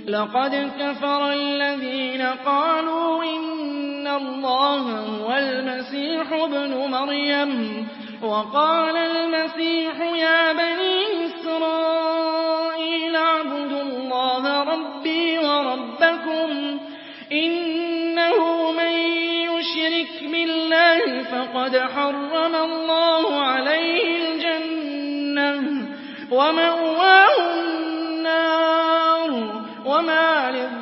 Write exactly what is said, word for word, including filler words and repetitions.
لقد كفر الذين قالوا إن الله هو المسيح ابن مريم وقال المسيح يا بني إسرائيل اعبدوا الله ربي وربكم إنه من يشرك بالله فقد حرم الله عليه الجنة ومأواه النار وما للظالمين